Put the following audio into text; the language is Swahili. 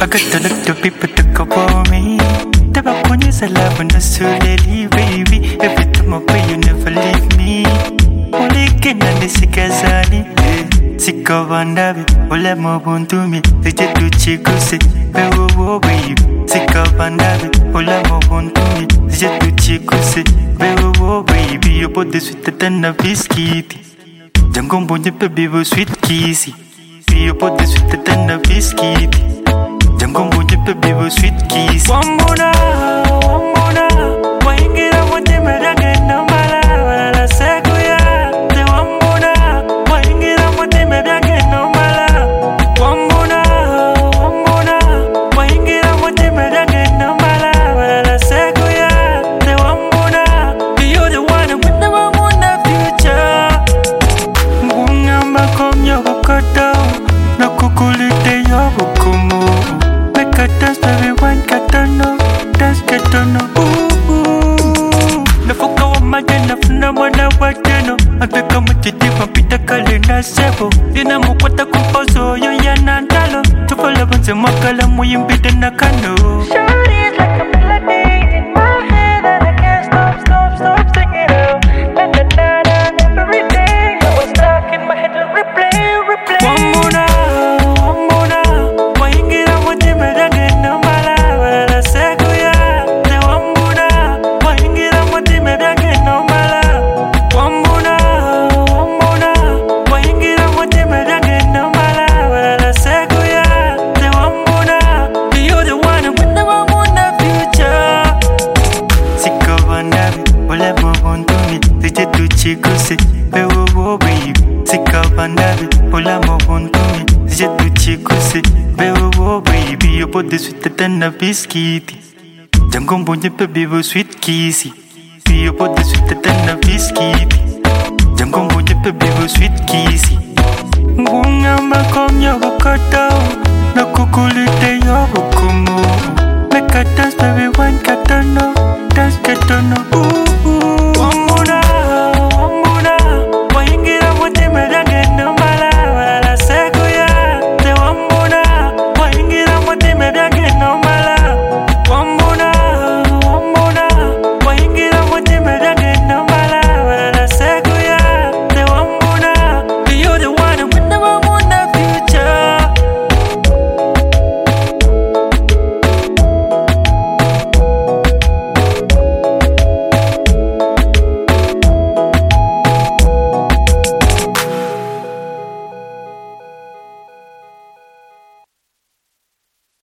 got a lot of people to go for me. Never promise a love and so lately, baby. Every time I pray, you never leave me. Only can I sikazani, sika vandavi, ole mobuntu mi, sije tu chikuse, bewo baby. Sika vandavi, ole mobuntu mi, sije tu chikuse, bewo baby. Your body sweeter than a biscuit. Jango mbonye baby wo sweet kissy. Your body sweeter than a biscuit. Jango mbonye baby wo sweet kissy. Wambona, waingira wote merage na mala wala seguya. Te wambona, waingira wote merage na mala. Wambona, waingira wote merage na mala wala seguya. Te wambona, you're the one with the one on the future. Ngungamba komyo kokoto, na kukulite yo bukumu. Make a dance, baby, one katano, dance katano. Nafuka wa majena, funa mwana wajeno. Ateka mchiti mapita kalenda sebo. Dina mukwata kumpozo, yo ya nandalo. Tufala banse makala muyimbide na kano. Shawty is like a melody in my head and I can't stop singing out. Na na na na, every day I was stuck in my head and replay. Wambona, waingira wote merage na mala wala seguya. Te wambona, waingira wote merage na mala. Wambona, waingira wote merage na mala wala seguya. Te wambona, you're the one with the one on the future. Sika vandavi, ole mobundumi, sije tu chikuse, bewo baby. Sika vandavi, ole mobundumi, sije tu chikuse, bewo baby. Your body sweeter than a biscuit. Jango mbonye baby wo sweet kissy. Your body sweeter than a biscuit. Jango mbonye baby wo sweet kissy. Ngungamba komyo kokoto, na kukulite yo bukumu. Make a dance baby, one katano.